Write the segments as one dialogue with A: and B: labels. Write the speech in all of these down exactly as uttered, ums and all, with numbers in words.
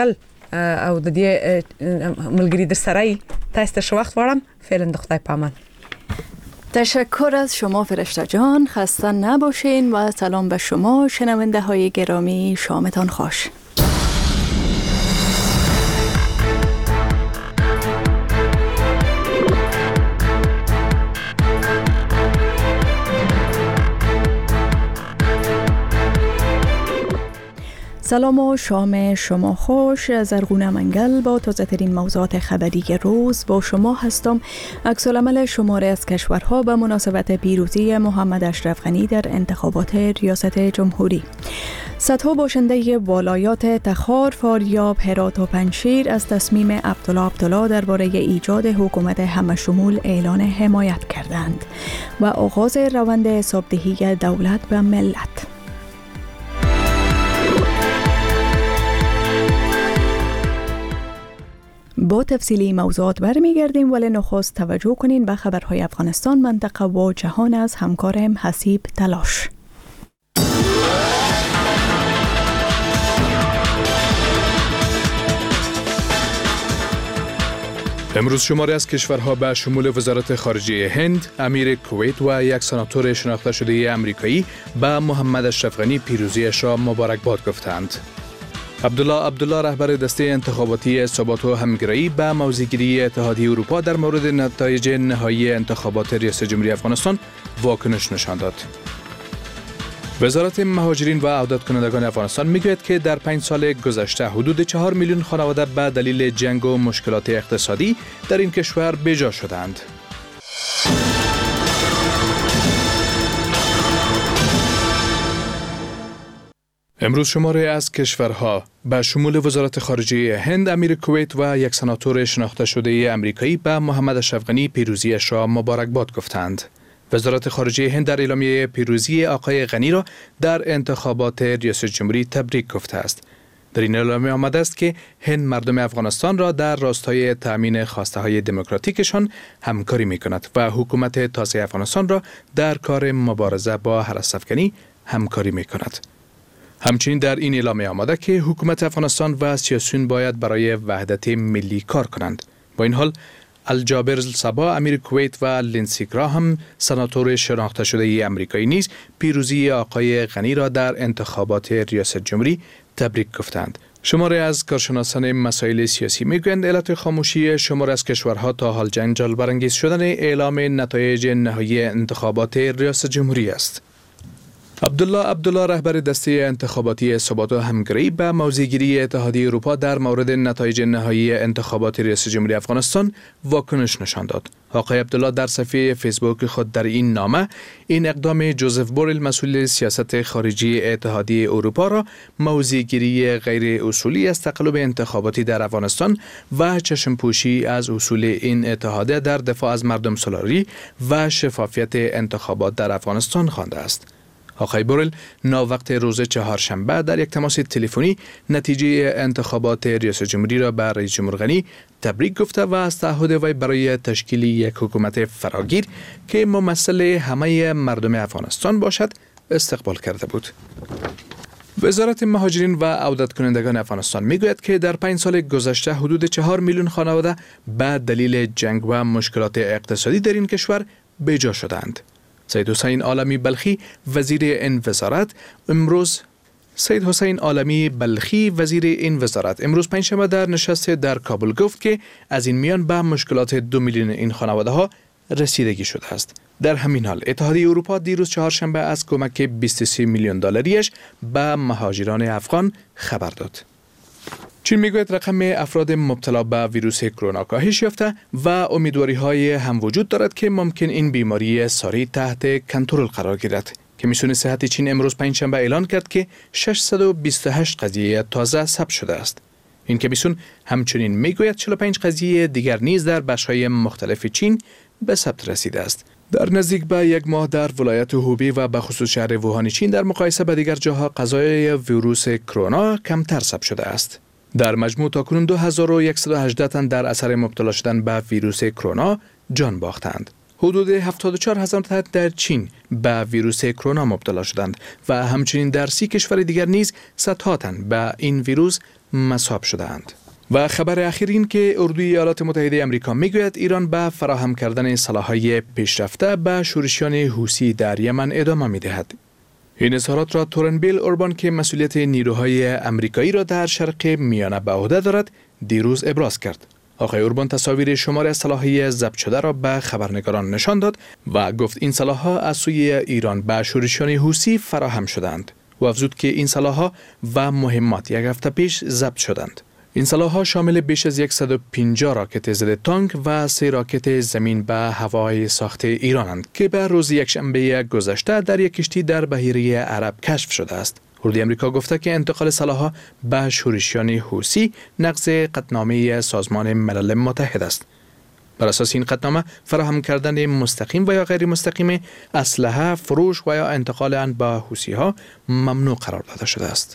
A: او د دې ملګری در سره تاسو ته وخت وړم. فعلا د خدای پامان.
B: تشکر از شما فرشته جان. خسته نباشین و سلام به شما شنونده های گرامی. شامتان خوش. سلام و شام شما خوش. زرغونه منگل با تازه ترین موضوعات خبری روز با شما هستم. عکس‌العمل شماری از کشورها به مناسبت پیروزی محمد اشرف غنی در انتخابات ریاست جمهوری. صدها باشنده ولایات تخار، فاریاب، هرات و پنجشیر از تصمیم عبدالله عبدالله درباره ایجاد حکومت همه‌شمول اعلان حمایت کردند و آغاز روند حسابدهی دولت به ملت. با تفصیلی موضوعات برمیگردیم، ولی نخست توجه کنین به خبرهای افغانستان، منطقه و جهان از همکارم حسیب تلاش.
C: امروز شماری از کشورها به شمول وزارت خارجه هند، امیر کویت و یک سناتور شناخته شده آمریکایی به محمد اشرف غنی پیروزیش را مبارکباد گفتند. عبدالله عبدالله رهبر دسته انتخاباتی ثبات و همگرایی به موضع‌گیری اتحادیه اروپا در مورد نتایج نهایی انتخابات ریاست جمهوری افغانستان واکنش نشان داد. وزارت مهاجرین و عودت کنندگان افغانستان میگوید که در پنج سال گذشته حدود چهار میلیون خانواده به دلیل جنگ و مشکلات اقتصادی در این کشور بیجا شدند. امروز شماره از کشورها به شمول وزارت خارجه هند، امیر کویت و یک سناتور شناخته شده آمریکایی به محمد اشرف غنی پیروزیش را مبارکباد گفتند. وزارت خارجه هند در اعلامیه پیروزی آقای غنی را در انتخابات ریاست جمهوری تبریک گفته است. در این اعلامیه آمده است که هند مردم افغانستان را در راستای تأمین خواسته های دموکراتیکشان همکاری می کند و حکومت تازه افغانستان را در کار مبارزه با هراس‌افکنی همکاری می کند. همچنین در این اعلامیه آمده که حکومت افغانستان و سیاسیون باید برای وحدت ملی کار کنند. با این حال الجابر الصبا امیر کویت و لینسی گراهام سناتور شناخته شده آمریکایی نیز پیروزی آقای غنی را در انتخابات ریاست جمهوری تبریک گفتند. شماره از کارشناسان مسائل سیاسی میگویند علت خاموشی شماره از کشورها تا حال جنجال برانگیز شدن اعلام نتایج نهایی انتخابات ریاست جمهوری است. عبدالله عبدالله رهبر دسته انتخاباتی ثبات و همگرایی به موضع‌گیری اتحادیه اروپا در مورد نتایج نهایی انتخابات ریاست جمهوری افغانستان واکنش نشان داد. آقای عبدالله در صفحه فیسبوک خود در این نامه این اقدام جوزف بوریل مسئول سیاست خارجی اتحادیه اروپا را موضع‌گیری غیر اصولی از تقلب انتخاباتی در افغانستان و چشم‌پوشی از اصول این اتحادیه در دفاع از مردم سالاری و شفافیت انتخابات در افغانستان خوانده است. آقای بوریل ناوقت روز چهارشنبه در یک تماس تلفنی نتیجه انتخابات ریاست جمهوری را به رئیس جمهور غنی تبریک گفته و از تعهد وی برای تشکیل یک حکومت فراگیر که ممثل همه مردم افغانستان باشد استقبال کرده بود. وزارت مهاجرین و عودت کنندگان افغانستان میگوید که در پنج سال گذشته حدود چهار میلیون خانواده به دلیل جنگ و مشکلات اقتصادی در این کشور بیجا شدند. سید حسین عالمی بلخی وزیر این وزارت امروز سید حسین عالمی بلخی وزیر این وزارت امروز پنجشنبه در نشست در کابل گفت که از این میان به مشکلات دو میلیون این خانواده ها رسیدگی شده است. در همین حال اتحادیه اروپا دیروز چهارشنبه از کمک بیست و سه میلیون دلاریش به مهاجران افغان خبر داد. چین میگوید رقم افراد مبتلا به ویروس کرونا کاهش یافته و امیدواری های هم وجود دارد که ممکن این بیماری ساری تحت کنترل قرار گیرد. کمیسیون صحت چین امروز پنجشنبه اعلان کرد که ششصد و بیست و هشت قضیه تازه ثبت شده است. این کمیسیون همچنین میگوید چهل و پنج قضیه دیگر نیز در بخش‌های مختلف چین به ثبت رسیده است. در نزدیک به یک ماه در ولایت هوبی و به خصوص شهر ووهان چین در مقایسه با دیگر جاها قضایای ویروس کرونا کمتر ثبت شده است. در مجموع تاکنون دو هزار و صد و هجده تن در اثر مبتلا شدن به ویروس کرونا جان باختند. حدود هفتاد و چهار هزار تن در چین به ویروس کرونا مبتلا شدند و همچنین در سی کشور دیگر نیز صدها تن به این ویروس مصاب شدند. و خبر اخیر این که اردوی ایالات متحده آمریکا میگوید ایران به فراهم کردن سلاح‌های پیشرفته به شورشیان حوثی در یمن ادامه می‌دهد. این اظهارات را تورنبیل اوربان که مسئولیت نیروهای آمریکایی را در شرق میانه به عهده دارد دیروز ابراز کرد. آقای اوربان تصاویر شماری از سلاح‌های ضبط شده را به خبرنگاران نشان داد و گفت این سلاح‌ها از سوی ایران به شورشیان حوثی فراهم شدند و افزود که این سلاح‌ها و مهمات یک هفته پیش ضبط شدند. این سلاح‌ها شامل بیش از صد و پنجاه راکت ضد تانک و سه راکت زمین به هوای ساخت ایرانند که به روز یکشنبه گذشته در یک کشتی در بحیره عرب کشف شده است. اردوی آمریکا گفته که انتقال سلاح‌ها به شورشیان حوثی نقض قطعنامه سازمان ملل متحد است. بر اساس این قطعنامه فراهم کردن مستقیم و یا غیر مستقیم اسلحه، فروش و یا انتقال آن به حوثی‌ها ممنوع قرار داده شده است.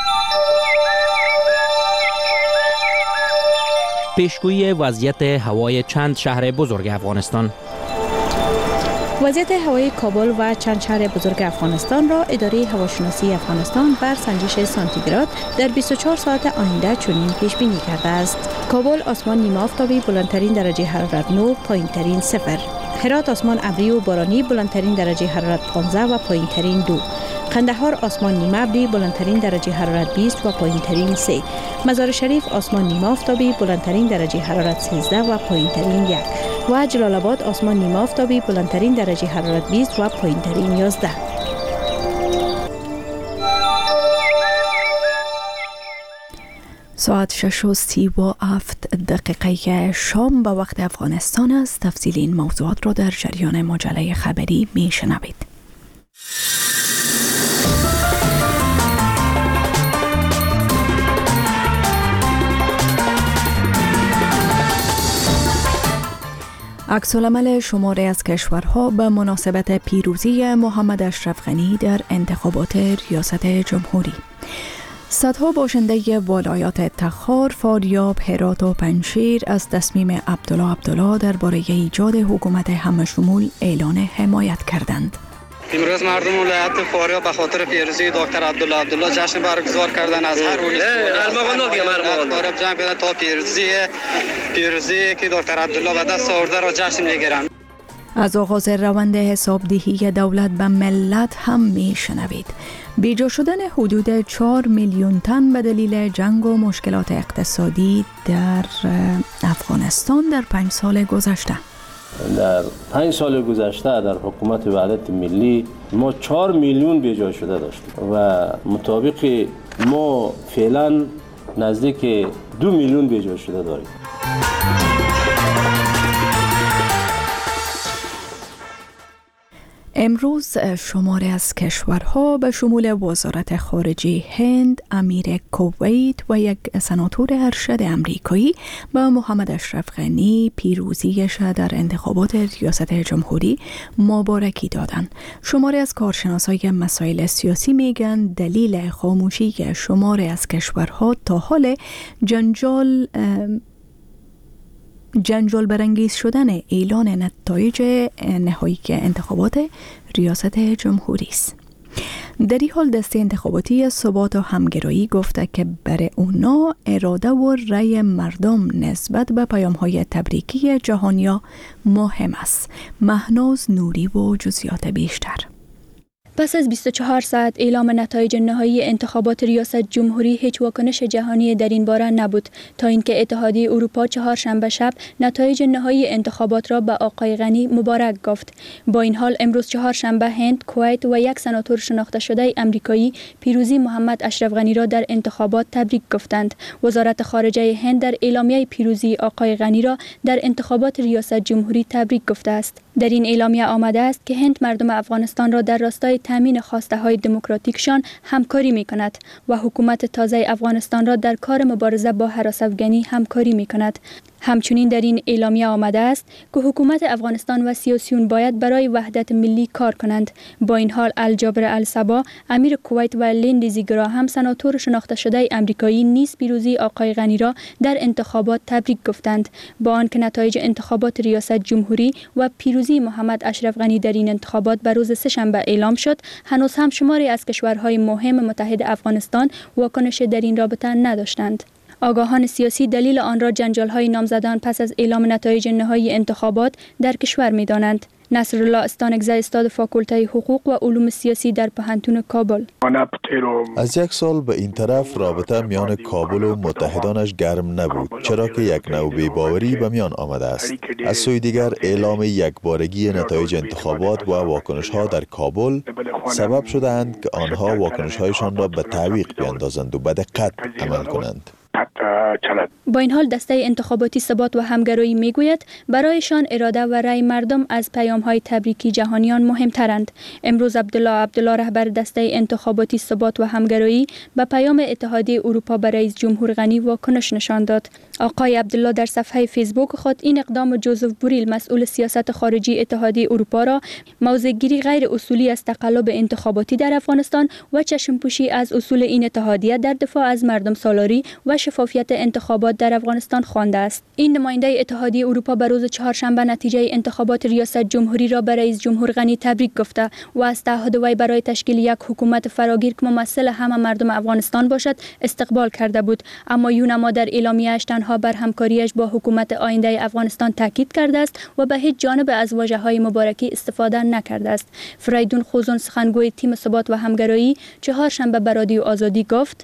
D: پیشگویی وضعیت هوای چند شهر بزرگ افغانستان.
B: وضعیت هوای کابل و چند شهر بزرگ افغانستان را اداره هواشناسی افغانستان بر سنجش سانتیگراد در بیست و چهار ساعت آینده چنین پیش بینی کرده است. کابل آسمان نیمه آفتابی بلندترین درجه حرارت نه، پایینترین صفر. هرات آسمان ابری و بارانی بلندترین درجه حرارت پانزده و پایینترین دو. قندهار آسمان نیمه ابری بلندترین درجه حرارت بیست و پایینترین سه. مزار شریف آسمان نیمه آفتابی بلندترین درجه حرارت سیزده و پایینترین یک. و جلال آباد آسمان نیمه آفتابی بلندترین درجه حرارت بیست و پایینترین یازده. ساعت شش و سی و هفت دقیقه شام به وقت افغانستان است. تفصیل این موضوعات را در جریان مجله خبری می شنوید. عکس‌العمل شماری از کشورها به مناسبت پیروزی محمد اشرف غنی در انتخابات ریاست جمهوری. صدها باشنده ولایات تخار، فاریاب، هرات و پنجشیر از تصمیم عبدالله عبدالله درباره ایجاد حکومت همه‌شمول اعلان حمایت کردند.
E: امروز مردم ولایت فاریاب به خاطر پیروزی دکتر عبدالله عبدالله جشن برگزار کردن. از هر ولایت فاریاب جمع شدن تا پیروزی پیروزی که دکتر عبدالله به دست آورده را جشن میگیرند.
B: از آغاز روند حسابدهی دولت به ملت هم میشنوید. بیجا شدن حدود چهار میلیون تن به دلیل جنگ و مشکلات اقتصادی در افغانستان در پنج سال گذشته.
F: در پنج سال گذشته در حکومت وحدت ملی ما چهار میلیون بیجا شده داشتیم و مطابق ما فعلا نزدیک دو میلیون بیجا شده داریم.
B: امروز شماری از کشورها به شمول وزارت خارجه هند، امیر کویت و یک سناتور ارشد امریکایی به محمد اشرف غنی پیروزیش در انتخابات ریاست جمهوری مبارکی دادند. شماری از کارشناسای مسائل سیاسی میگن دلیل خاموشی شماری از کشورها تا حال جنجال جنجال برانگیز شدن اعلان نتایج نهایی انتخابات ریاست جمهوری است. در این حال دسته انتخاباتی ثبات و همگرایی گفته که برای اونا اراده و رأی مردم نسبت به پیام‌های تبریکی جهانیا مهم است. مهناز نوری و جزئیات بیشتر.
G: پس از بیست و چهار ساعت اعلام نتایج نهایی انتخابات ریاست جمهوری هیچ واکنش جهانی در این باره نبود تا اینکه اتحادیه اروپا چهارشنبه شب نتایج نهایی انتخابات را به آقای غنی مبارک گفت. با این حال امروز چهارشنبه هند، کویت و یک سناتور شناخته شده امریکایی پیروزی محمد اشرف غنی را در انتخابات تبریک گفتند. وزارت خارجه هند در اعلامیه پیروزی آقای غنی را در انتخابات ریاست جمهوری تبریک گفته است. در این اعلامیه آمده است که هند مردم افغانستان را در راستای تامین خواسته های دموکراتیکشان همکاری می کند و حکومت تازه افغانستان را در کار مبارزه با هراس افغانی همکاری می کند. همچنین در این اعلامیه آمده است که حکومت افغانستان و سیاسیون باید برای وحدت ملی کار کنند. با این حال الجابر الصبا امیر کویت و لیندزی گراهم سناتور شناخته شده آمریکایی نیز پیروزی آقای غنی را در انتخابات تبریک گفتند. با آنکه نتایج انتخابات ریاست جمهوری و پیروزی محمد اشرف غنی در این انتخابات به روز سه‌شنبه اعلام شد، هنوز هم شماری از کشورهای مهم متحد افغانستان واکنش در این رابطه نداشتند. آگاهان سیاسی دلیل آن را جنجال‌های نامزدان پس از اعلام نتایج نهایی انتخابات در کشور می‌دانند. نصرالله استانکزی استاد فاکولته حقوق و علوم سیاسی در پوهنتون کابل:
H: از یک سال به این طرف رابطه میان کابل و متحدانش گرم نبود، چرا که یک نوع بی‌باوری به میان آمده است. از سوی دیگر اعلام یکبارگی نتایج انتخابات و واکنش‌ها در کابل سبب شدند که آنها واکنش‌هایشان را به تعویق بیاندازند و به دقت عمل کنند.
G: با این حال دسته انتخاباتی ثبات و همگرایی میگوید برایشان اراده و رأی مردم از پیام‌های تبریکی جهانیان مهمترند. امروز عبدالله عبدالله رهبر دسته انتخاباتی ثبات و همگرایی به پیام اتحادیه اروپا به رئیس جمهور غنی واکنش نشان داد. آقای عبدالله در صفحه فیسبوک خود این اقدام جوزف بوریل مسئول سیاست خارجی اتحادیه اروپا را موضع‌گیری غیر اصولی از تقلب انتخاباتی در افغانستان و چشم‌پوشی از اصول این اتحادیه در دفاع از مردم سالاری و شفافیت انتخابات در افغانستان خوانده است. این نماینده اتحادیه اروپا به روز چهارشنبه نتیجه انتخابات ریاست جمهوری را به رئیس جمهور غنی تبریک گفته و از تعهد وی برای تشکیل یک حکومت فراگیر که ممثل همه مردم افغانستان باشد استقبال کرده بود. اما یونما در اعلامیه‌اش تنها بر همکاریش با حکومت آینده افغانستان تاکید کرده است و به هیچ جانب از واژه‌های مبارکی استفاده نکرده است. فریدون خوزون سخنگوی تیم ثبات و همگرایی چهارشنبه به رادیو آزادی گفت: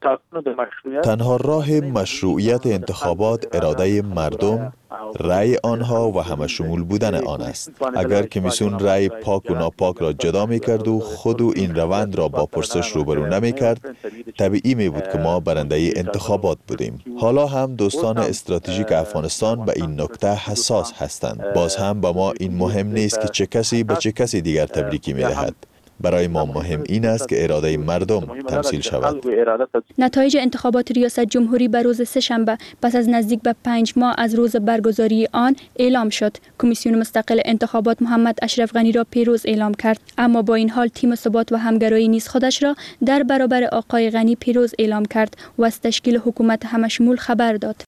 H: تنها راه مشروعیت انتخابات اراده مردم، رأی آنها و همه شمول بودن آن است. اگر کمیسیون رأی پاک و ناپاک را جدا می کرد و خود و این روند را با پرسش روبرو نمی کرد، طبیعی می بود که ما برنده انتخابات بودیم. حالا هم دوستان استراتژیک افغانستان به این نکته حساس هستند. باز هم به ما این مهم نیست که چه کسی به چه کسی دیگر تبریکی می دهد. برای ما مهم این است که اراده مردم تمثیل شود.
G: نتایج انتخابات ریاست جمهوری به روز سه‌شنبه پس از نزدیک به پنج ماه از روز برگزاری آن اعلام شد. کمیسیون مستقل انتخابات محمد اشرف غنی را پیروز اعلام کرد، اما با این حال تیم ثبات و همگرایی نیز خودش را در برابر آقای غنی پیروز اعلام کرد و از تشکیل حکومت همشمول خبر داد.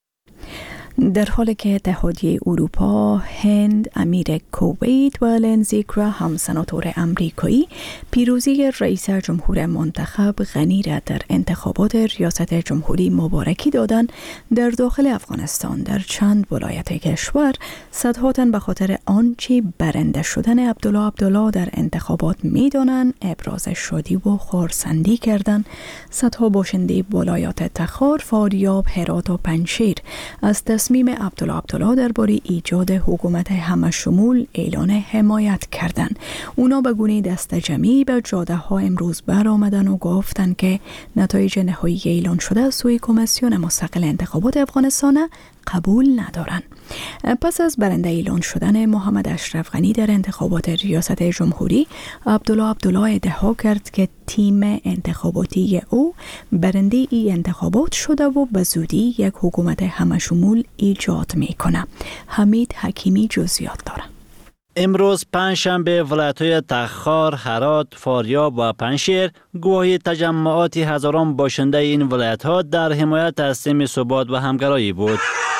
B: در حالی که اتحادیه اروپا، هند، امیر کویت و لیندزی گراهم سناتور آمریکایی پیروزی رئیس جمهور منتخب غنی را در انتخابات ریاست جمهوری مبارکی دادند، در داخل افغانستان در چند ولایت کشور صدها تن به خاطر آنچه برنده شدن عبدالله عبدالله در انتخابات می‌دانند ابراز شادی و خرسندی کردند. صدها باشنده ولایات تخار، فاریاب، هرات و پنجشیر از تصمیم عبدالله عبدالله درباره ایجاد حکومت همشمول اعلان حمایت کردند. اونا به گونه دست جمعی به جاده ها امروز برآمدن و گفتند که نتایج نهایی اعلان شده از سوی کمیسیون مستقل انتخابات افغانستان قبول ندارند. پس از برنده اعلان شدن محمد اشرف غنی در انتخابات ریاست جمهوری، عبدالله عبدالله ادعا کرد که تیم انتخاباتی او برنده ای انتخابات شده و به زودی یک حکومت همشمول ایجاد میکنه. حمید حکیمی جزئیات داره.
I: امروز پنجشنبه ولایت‌های تخار، هرات، فاریاب و پنجشیر گواهی تجمعات هزاران باشنده این ولایت‌ها در حمایت از تیم ثبات و همگرایی بود.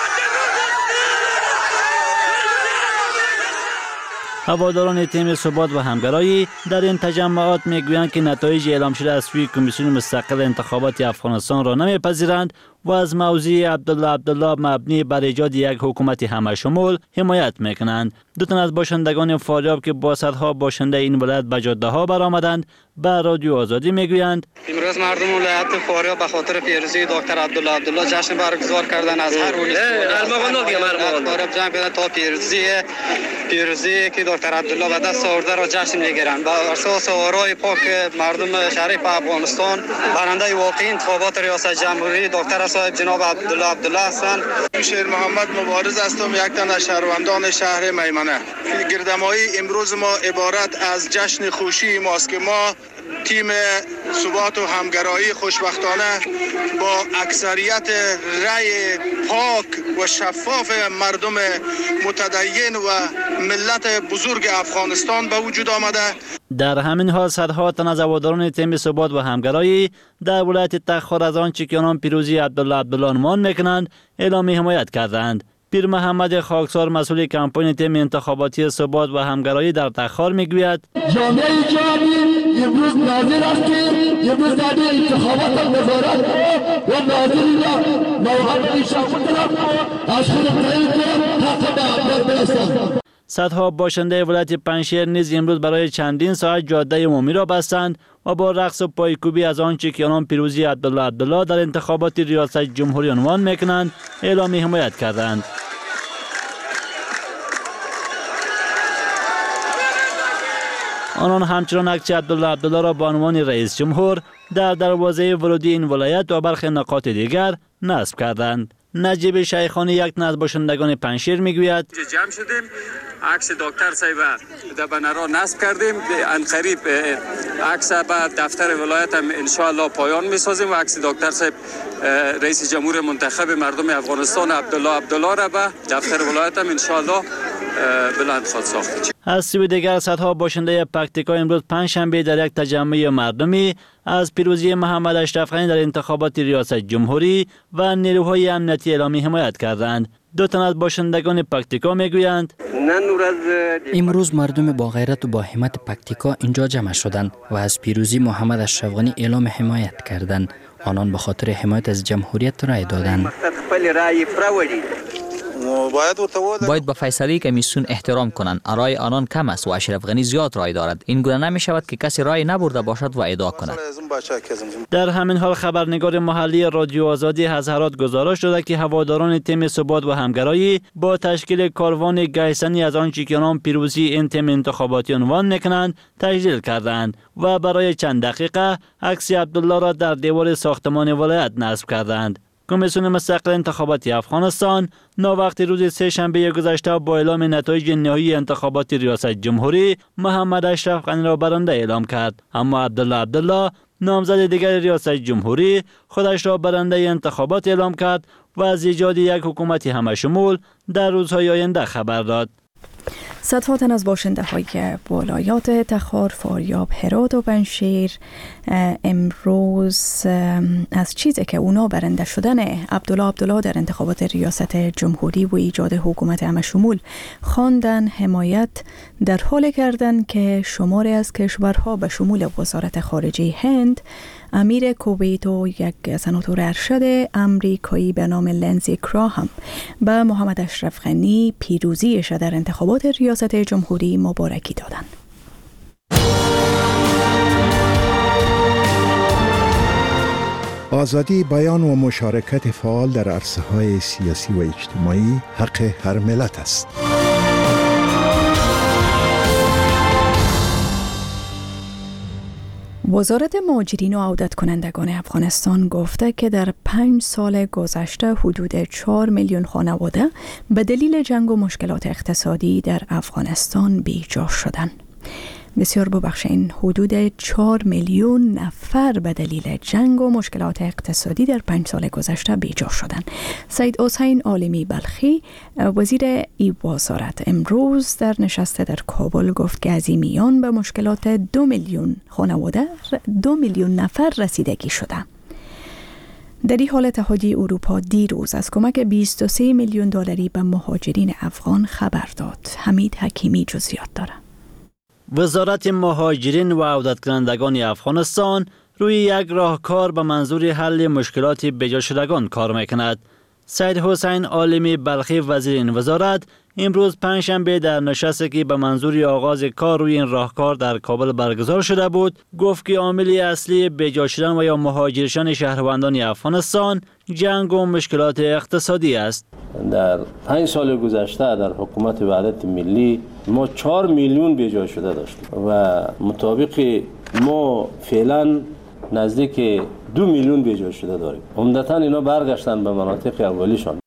I: هواداران تیم ثبات و همگرایی در این تجمعات میگویند که نتایج اعلام شده از سوی کمیسیون مستقل انتخابات افغانستان را نمیپذیرند و از موضوع عبدالله عبدالله مبنی بر ایجاد یک حکومت همشمول حمایت میکنند. دو تن از باشندگان فاریاب که با صدها باشنده این ولایت به جاده ها برآمدند به رادیو آزادی میگویند:
E: امروز مردم ولایت فاریاب به خاطر پیروزی دکتر عبدالله عبدالله جشن برگزار کردن. از هر ولایت فاریاب جمع کردن تا پیروزی پیروزی که دکتر عبدالله به دست آورده را جشن میگیرند. بر اساس آرای پاک مردم شریف افغانستان برنده واقعی انتخابات ریاست جمهوری دکتر صاحب جناب عبدالله عبدالله هستند.
J: شیر محمد مبارز هستم، یک تن از شهروندان شهر میمنه. گردمایی امروز ما عبارت از جشن خوشی ماست که ما تیم ثبات و همگرایی خوشبختانه با اکثریت رأی پاک و شفاف مردم متدین و ملت بزرگ افغانستان به وجود آمده.
I: در همین حال صدها تن از هواداران تیم ثبات و همگرایی در ولایت تخار از آنچه که آنان پیروزی عبدالله عبدالله عنوان میکنند اعلام حمایت کردند. پیر محمد خاکسار مسئول کمپاین تیم انتخاباتی ثبات و همگرایی در تخار میگوید
K: جامعه جهانی امروز ناظر است که امروز در انتخابات وزارت و ناظری را نوحد شامل از خود تعیین کنند حق به عبدالله برسند.
I: صدها باشنده ولایت پنجشیر نیز امروز برای چندین ساعت جاده عمومی را بستند و با رقص و پایکوبی از آنچه که آنان پیروزی عبدالله عبدالله در انتخابات ریاست جمهوری عنوان میکنند اعلام حمایت کردند. آنان همچنان عکس عبدالله عبدالله را به عنوان رئیس جمهور در دروازه ورودی این ولایت و برخی نقاط دیگر نصب کردند. نجیب شیخانی یک از باشندگان پنجشیر میگوید
L: جمع شدیم عکس دکتر صاحب در بنر را نصب کردیم، ان قریب عکس به دفتر ولایت هم ان شاء الله پایان میسازیم و عکس دکتر صاحب رئیس جمهور منتخب مردم افغانستان عبدالله عبدالله را به دفتر ولایت هم ان شاء الله بلند خواهد ساخت.
I: از سوی دیگر صدها باشنده پکتیکا امروز پنجشنبه در یک تجمع مردمی از پیروزی محمد اشرف غنی در انتخابات ریاست جمهوری و نیروهای امنیتی اعلامی حمایت کردند. دو تن از باشندگان پکتیکا میگویند
M: امروز مردم با غیرت و با همت پکتیکا اینجا جمع شدند و از پیروزی محمد اشرف غنی اعلام حمایت کردند. آنان به خاطر حمایت از جمهوریت رای دادند.
N: باید به فیصله کمیسیون احترام کنند. رای آنان کم است و اشرف غنی زیاد رای دارد. این گونه نمی شود که کسی رای نبرده باشد و ادعا کند.
I: در همین حال خبرنگار محلی رادیو آزادی از هرات گزارش داده که هواداران تیم ثبات و همگرایی با تشکیل کاروان گیسنی از آنچه که آنان پیروزی این تیم انتخاباتی عنوان میکنند تجلیل کردند و برای چند دقیقه عکس عبدالله را در دیوار ساختمان ولایت نصب کردند. کمیسیون مستقل انتخاباتی افغانستان ناوقت روز سه شنبه گذشته با اعلام نتایج نهایی انتخابات ریاست جمهوری محمد اشرف غنی را برنده اعلام کرد، اما عبدالله عبدالله نامزد دیگر ریاست جمهوری خودش را برنده انتخابات اعلام کرد و از ایجاد یک حکومت همشمول در روزهای آینده خبر داد.
B: صدها تن از باشنده های ولایات تخار، فاریاب، هرات و پنجشیر امروز از چیزی که اونا برنده شدن عبدالله عبدالله در انتخابات ریاست جمهوری و ایجاد حکومت همشمول خواندن حمایت در حال کردن که شماری از کشورها به شمول وزارت خارجه هند، امیر کویت و یک سناتور ارشد امریکایی به نام لنزی گراهام به محمد اشرف غنی پیروزیش در انتخابات ریاست جمهوری مبارکی دادند.
O: آزادی بیان و مشارکت فعال در عرصه‌های سیاسی و اجتماعی حق هر ملت است.
B: وزارت مهاجرین و عودت کنندگان افغانستان گفته که در پنج سال گذشته حدود چهار میلیون خانواده به دلیل جنگ و مشکلات اقتصادی در افغانستان بیجا شدند. بسیار ببخشید، حدود چهار میلیون نفر به دلیل جنگ و مشکلات اقتصادی در پنج سال گذشته بیجا شدند. سید حسین عالمی بلخی وزیر ای وزارت امروز در نشست در کابل گفت که از این میان به مشکلات دو میلیون خانواده دو میلیون نفر رسیدگی شده. در این حال اتحادیه اروپا دیروز از کمک بیست و سه میلیون دلاری به مهاجرین افغان خبر داد. حمید حکیمی جزئیات داره.
I: وزارت مهاجرین و عودت کنندگان افغانستان روی یک راهکار به منظور حل مشکلات بیجا شدگان کار میکند. سید حسین عالمی بلخی وزیر این وزارت امروز پنجشنبه در نشستی که به منظور آغاز کار روی این راهکار در کابل برگزار شده بود گفت که عامل اصلی بیجا شدن و یا مهاجر شدن شهروندان افغانستان جنگ و مشکلات اقتصادی است.
F: در پنج سال گذشته در حکومت وحدت ملی ما چهار میلیون بیجا شده داشتیم و مطابق ما فعلا نزدیک دو میلیون بیجا شده داریم. عمدتاً اینا برگشتن به مناطق اولیشان.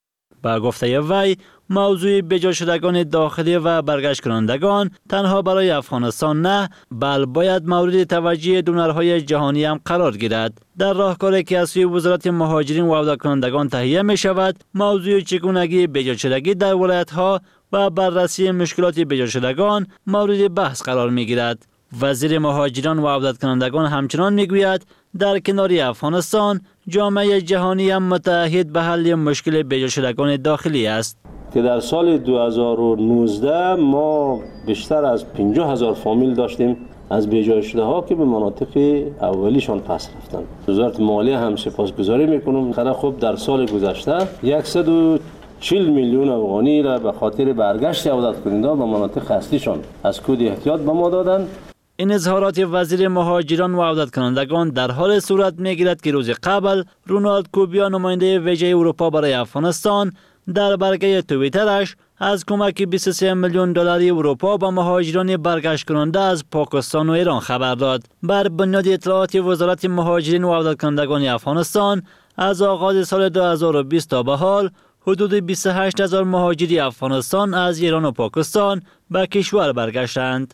I: با گفته وی موضوع بجا شدگان داخلی و برگشت کنندگان تنها برای افغانستان نه، بل باید مورد توجه دونرهای جهانی هم قرار گیرد. در راهکاری که از سوی وزارت مهاجرین و عودت کنندگان تهیه می شود، موضوع چگونگی بجا شدگی در ولایت ها و بررسی مشکلات بجا شدگان مورد بحث قرار می گیرد. وزیر مهاجران و عودت کنندگان همچنان می گوید در کنار افغانستان جامعه جهانی هم متحد به حل مشکل بجا شدگان داخلی است.
F: که در سال دو هزار و نوزده ما بیشتر از پنجاه هزار فامیل داشتیم از بیجا شده ها که به مناطق اولیشان پس رفتن. وزارت مالیه هم سپاسگزاری میکنم. خیلی خوب در سال گذشته صد و چهل میلیون افغانی را به خاطر برگشت عودت کنندگان به مناطق اصلیشان از کود احتیاط به ما دادند.
I: این اظهارات وزیر مهاجران و عودت کنندگان در حال صورت میگیرد که روز قبل رونالد کوبیا نماینده ویژه اروپا برای افغانستان در برگه توییترش از کمک بیست و سه میلیون دلاری اروپا به مهاجران برگشت کننده از پاکستان و ایران خبر داد. بر بنیاد اطلاعات وزارت مهاجرین و عودت کنندگان افغانستان از آغاز سال دو هزار و بیست تا به حال حدود بیست و هشت هزار مهاجری افغانستان از ایران و پاکستان به کشور برگشتند.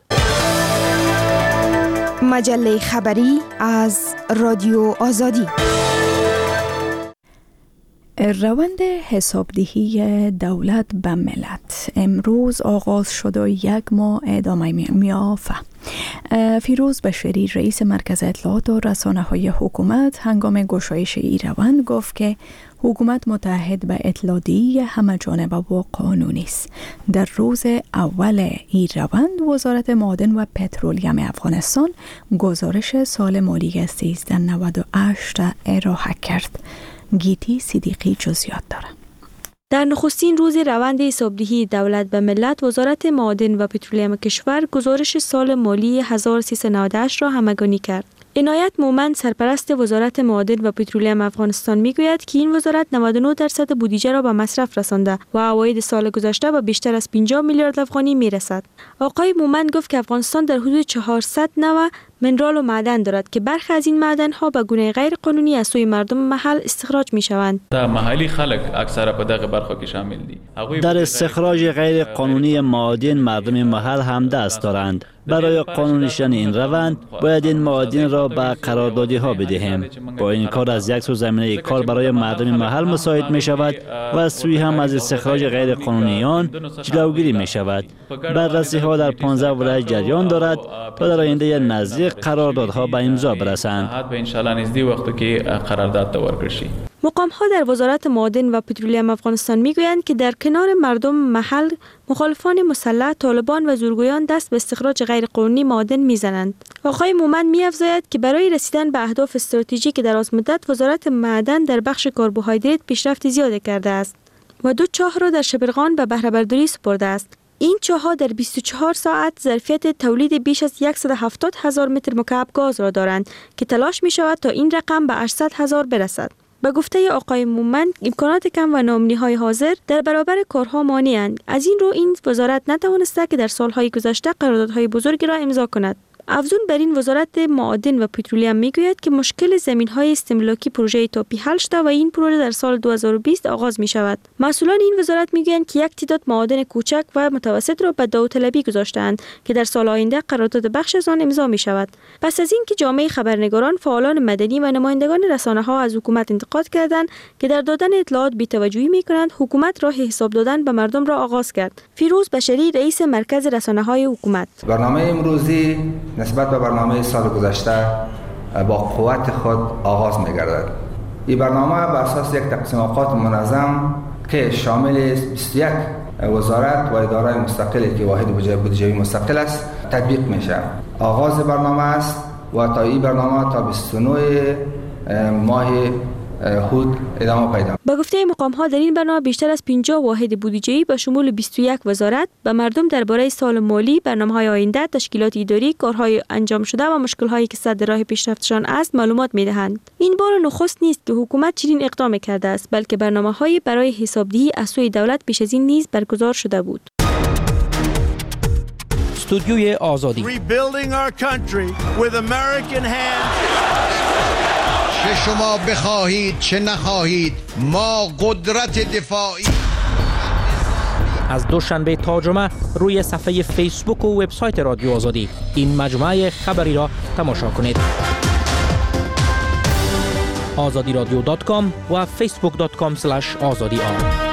P: مجله خبری از رادیو آزادی.
B: روند حسابدهی دولت به ملت امروز آغاز شد و یک ماه ادامه می‌یافت. فیروز بشری رئیس مرکز اطلاعات و رسانه های حکومت هنگام گشایش این روند گفت که حکومت متحد به اطلاع‌دهی همه جانبه و قانونی است. در روز اول این روند وزارت معادن و پترولیم افغانستان گزارش سال مالی سیزده نود و هشت ارائه کرد. گیتی صدیقی جزئیات دارد.
Q: در نخستین روز روند حسابدهی دولت به ملت، وزارت معادن و پترولیم کشور گزارش سال مالی هزار و سیصد و نود و هشت را همگانی کرد. عنایت مومند سرپرست وزارت معادن و پترولیم افغانستان میگوید که این وزارت نود و نه درصد بودجه را به مصرف رسانده و عواید سال گذشته به بیشتر از پنجاه میلیارد افغانی میرسد. آقای مومند گفت که افغانستان در حدود چهارصد نوع منرال و معدن دارد که برخی از این معدن ها به گونه غیر قانونی از سوی مردم محل استخراج می شوند.
R: در محلی خلق اکثر په دغه برخه کې شامل دي.
I: در استخراج غیر قانونی معادن مردم محل هم دست دارند. برای قانونی شدن این روند باید این معادن را به قراردادی ها بدهیم. با این کار از یک سو زمینه کار برای مردم محل مساعد می شود و از سوی هم از استخراج غیر قانونی آن جلوگیری می شود. بررسی ها در پانزده ولایت جریان دارد تا در آینده نزدیک قراردادها به امضا برسند.
Q: مقام ها در وزارت معادن و پترولیم افغانستان میگویند که در کنار مردم محل مخالفان مسلح، طالبان و زورگویان دست به استخراج غیر قانونی معادن میزنند. آقای مومند می‌افزاید که برای رسیدن به اهداف استراتژیک دراز مدت وزارت معدن در بخش کربوهیدرات پیشرفت زیادی کرده است و دو چاه را در شبرغان به بهره برداری سپرده است. این چاه‌ها در بیست و چهار ساعت ظرفیت تولید بیش از صد و هفتاد هزار متر مکعب گاز را دارند که تلاش می شود تا این رقم به هشتصد هزار برسد. به گفته آقای مومند، امکانات کم و ناامنی‌های حاضر در برابر کارها مانع‌اند. از این رو این وزارت نتوانسته که در سالهای گذشته قراردادهای بزرگی را امضا کند. افزون بر این وزارت معادن و پترولیم میگوید که مشکل زمین‌های استملاکی پروژه تاپی حل شده و این پروژه در سال دو هزار و بیست آغاز می شود. مسئولان این وزارت میگویند که یک تعداد معادن کوچک و متوسط را به داوطلبی گذاشته‌اند که در سال آینده قرارداد بخش از آن امضا می شود. پس از اینکه جامعه خبرنگاران، فعالان مدنی و نمایندگان رسانه‌ها از حکومت انتقاد کردند که در دادن اطلاعات بی‌توجهی می‌کنند، حکومت راه حساب دادن به مردم را آغاز کرد. فیروز بشری رئیس مرکز رسانه‌های حکومت:
S: برنامه امروزی نسبت به برنامه سال گذشته با قوت خود آغاز می‌گردد. این برنامه بر اساس یک تقسیم اوقات منظم که شامل بیست و یک وزارت و اداره مستقلی که واحد بودجه‌ای مستقل است تطبیق میشه. آغاز برنامه است و تا این برنامه تا بیست و نه ماه هود ادامه پیدا.
Q: با گفته مقام ها در این برنامه بیشتر از پنجاه واحد بودجه‌ای به شمول بیست و یک وزارت به مردم درباره سال مالی، برنامه‌های آینده، تشکیلات اداری، کارهای انجام شده و مشکل‌هایی که صد راه پیشرفتشان است معلومات می‌دهند. این بار نخست نیست که حکومت چنین اقدام کرده است، بلکه برنامه‌های برای حسابدهی از سوی دولت پیش از این نیز برگزار شده بود.
D: استودیوی آزادی.
T: چه شما بخواهید چه نخواهید، ما قدرت دفاعی
D: از دوشنبه تا جمعه روی صفحه فیسبوک و وبسایت رادیو آزادی این مجموعه خبری را تماشا کنید. آزادی رادیو دات کام و فیسبوک دات کام اسلش آزادی آر.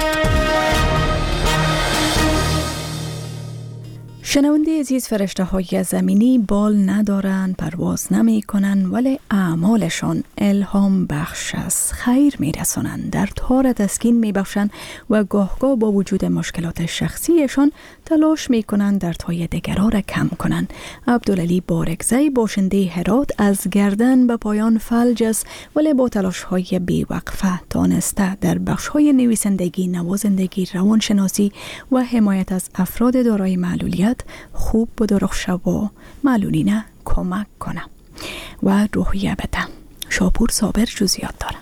B: شنونده عزیز، فرشته های زمینی بال ندارن، پرواز نمی کنن، ولی اعمالشان الهام بخش است. خیر می رسانند، دردها تسکین می بخشند و گاه گاه با وجود مشکلات شخصیشان تلاش می کنند دردهای دیگران را کم کنند. عبدالعلی بارگزی باشنده هرات از گردن به پایان فلج است، ولی با تلاش های بی‌وقفه تانسته در بخش های نویسندگی، نوازندگی، روانشناسی و حمایت از افراد دارای معلولیت خوب و درخشه و معلولین کمک کنه و روحیه بده. شاپور صابر جزئیات داره.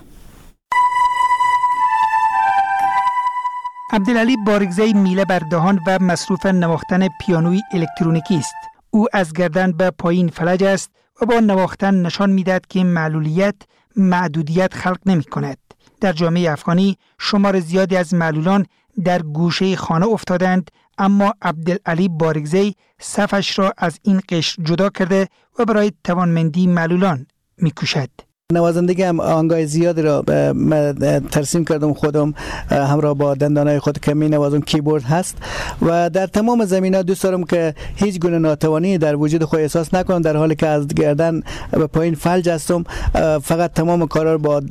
T: عبدالعلی بارگزی میله بر دهان و مصروف نواختن پیانوی الکترونیکی است. او از گردن به پایین فلج است و با نواختن نشان میدهد که معلولیت معدودیت خلق نمی کند. در جامعه افغانی شمار زیادی از معلولان در گوشه خانه افتادند، اما عبدالعلی بارگزی صفش را از این قشر جدا کرده و برای توانمندی معلولان می‌کوشد.
U: نوازندگی هم آنگاه زیادی را ترسیم کردم، خودم همراه با دندانهای خود که می نوازم، کیبورد هست و در تمام زمینه‌ها دوست دارم که هیچ گونه ناتوانی در وجود خود احساس نکنم، در حالی که از گردن به پایین فلج هستم. فقط تمام کارا با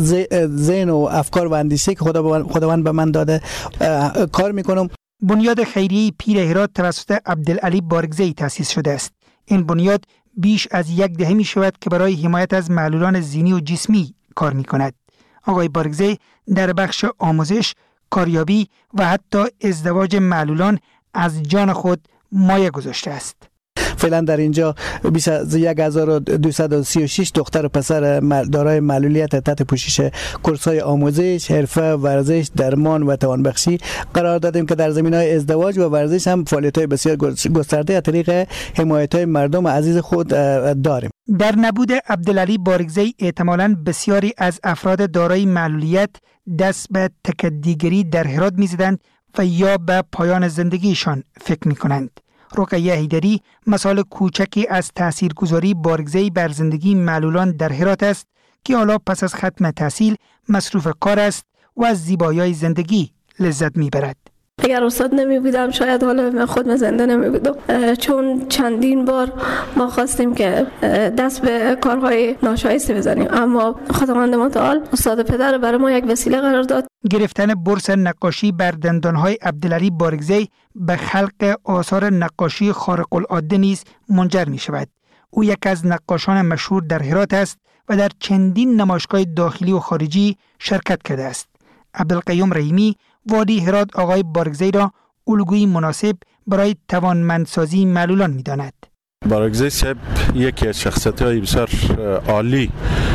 U: ذهن و افکار و اندیشه که خداوند به من داده کار میکنم.
T: بنیاد خیریه پیر هرات توسط عبدالعلی بارگزی تأسیس شده است. این بنیاد بیش از یک دهه می شود که برای حمایت از معلولان ذهنی و جسمی کار می کند. آقای بارگزی در بخش آموزش، کاریابی و حتی ازدواج معلولان از جان خود مایه گذاشته است.
U: فعلا در اینجا بیش از یک هزار و دویست و سی و شش دختر و پسر دارای معلولیت تحت پوشش کورس‌های آموزش، حرفه، ورزش، درمان و توانبخشی قرار دادیم که در زمینه‌های ازدواج و ورزش هم فعالیت‌های بسیار گسترده از طریق حمایت‌های مردم عزیز خود داریم.
T: در نبود عبدالعلی بارگزی احتمالاً بسیاری از افراد دارای معلولیت دست به تکدیگری در هرات می‌زدند و یا به پایان زندگیشان فکر می‌کنند. رقیه حیدری مثال کوچکی از تاثیرگذاری بارگزی بر زندگی معلولان در هرات است که حالا پس از ختم تحصیل مصروف کار است و از زیبایی‌های زندگی لذت میبرد.
V: اگر استاد نمی بودم شاید حالا من خود زنده نمی بودم، چون چندین بار ما خواستیم که دست به کارهای ناشایسته بزنیم، اما خداوند متعال استاد پدر برای ما یک وسیله قرار داد.
T: گرفتن بورس نقاشی بر دندانهای عبدالعلی بارگزی به خلق آثار نقاشی خارق العاده نیز منجر می شود. او یک از نقاشان مشهور در هرات است و در چندین نمایشگاه داخلی و خارجی شرکت کرده است. عبدالقیوم رحیمی وادی هرات آقای بارگزی را الگویی مناسب برای توانمندسازی معلولان می داند.
W: بارگزی صاحب یکی از شخصیت‌های بسیار عالی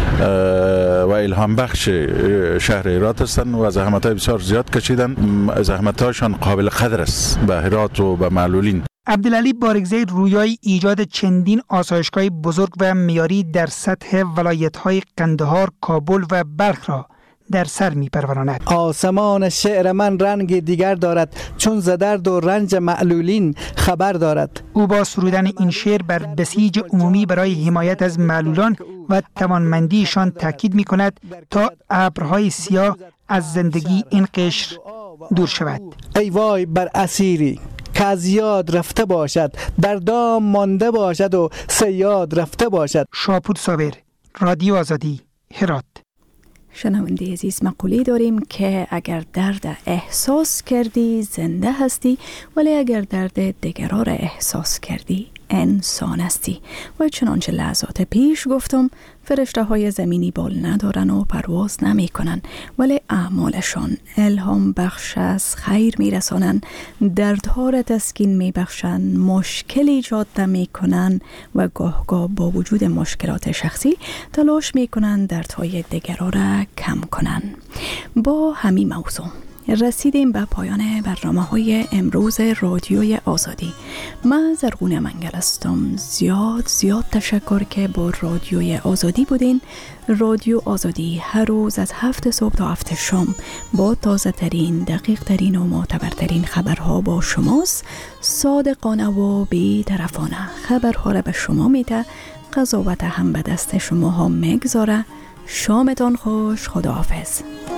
W: و الهام بخش شهر هرات هستند و زحمت‌های بسیار زیاد کشیدند. زحمت‌هاشان قابل قدر است به هرات و به معلولین.
T: عبدالعلی بارگزی رویای ایجاد چندین آسایشگاه بزرگ و معیاری در سطح ولایت‌های قندهار، کابل و بلخ را در سر می پروراند.
U: آسمان شعر من رنگ دیگر دارد، چون ز درد و رنج معلولین خبر دارد.
T: او با سرودن این شعر بر بسیج عمومی برای حمایت از معلولان و توانمندیشان تاکید می کند تا ابرهای سیاه از زندگی این قشر دور شود.
U: ای وای بر اسیری که از یاد رفته باشد، در دام مانده باشد و صیاد رفته باشد.
T: شاپور صابر، رادیو آزادی، هرات.
B: شنونده عزیز، مقوله داریم که اگر درد احساس کردی زنده هستی، ولی اگر درد دیگران را احساس کردی انسان هستی. و چنانچه لحظات پیش گفتم، فرشته های زمینی بال ندارن و پرواز نمی کنن، ولی اعمالشان الهام بخش است، خیر می رسانن، دردها را تسکین می بخشن، مشکل ایجاد نمی کنن و گاه گاه با وجود مشکلات شخصی تلاش می کنن دردهای دیگران را کم کنن. با همین موضوع رسیدیم به پایان برنامه های امروز رادیوی آزادی. من زرغونه منگل هستم. زیاد زیاد تشکر که با رادیوی آزادی بودین. رادیو آزادی هر روز از هفت صبح تا هفت شام با تازه ترین، دقیق ترین و معتبرترین خبرها با شماست. صادقانه و بی طرفانه خبرها را به شما میده، قضاوت هم به دست شما ها میگذاره. شامتان خوش. خداحافظ.